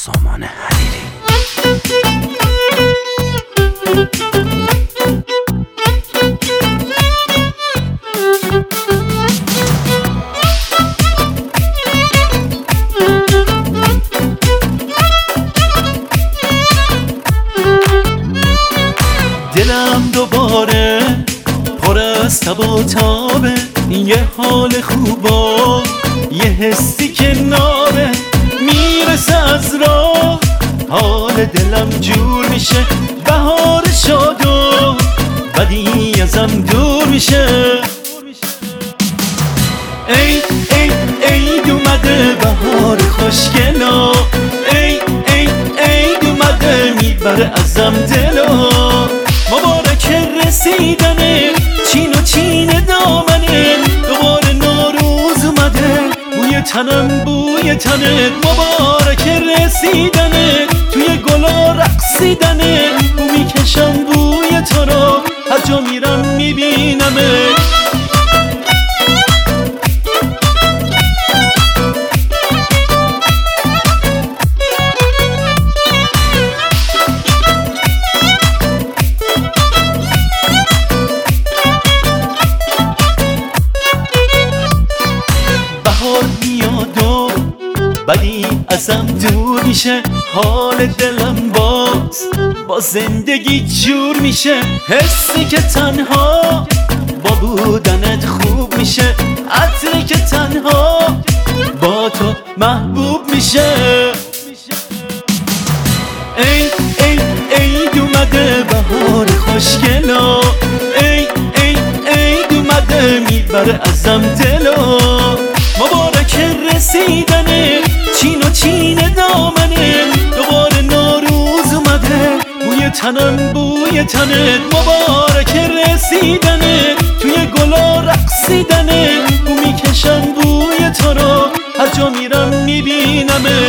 سامان حریری. دلم دوباره پر از تب و تابه، یه حال خوبا یه حسی که نابه، میرسه از راه حال دلم جور میشه، بهار شاد و بدی ازم دور میشه. ای ای عید اومده بهار خوشگلا، ای ای عید اومده میبره ازم دلا، مبارک رسیدنه چین و چین دامنه، دوباره نوروز اومده بوی تنم بوی تنت، مبارک رسیدنه توی گلا رقصیدنه، بو میکشم بوی تو رو هر جا میرم میبینمه. میاد و بدی ازم دور میشه، حال دلم با زندگی جور میشه، حسی که تنها با بودنت خوب میشه، عطری که تنها با تو محبوب میشه. ای ای عید اومده بهار خوشگلا، ای ای عید اومده میبره ازم دلا، مبارک رسیدنه چین و چین دامنه، دوباره نوروز اومده بوی تنم بوی تنت، مبارک رسیدنه توی گلا رقصیدنه، بو میکشم بوی تو رو هر جا میرم میبینمه.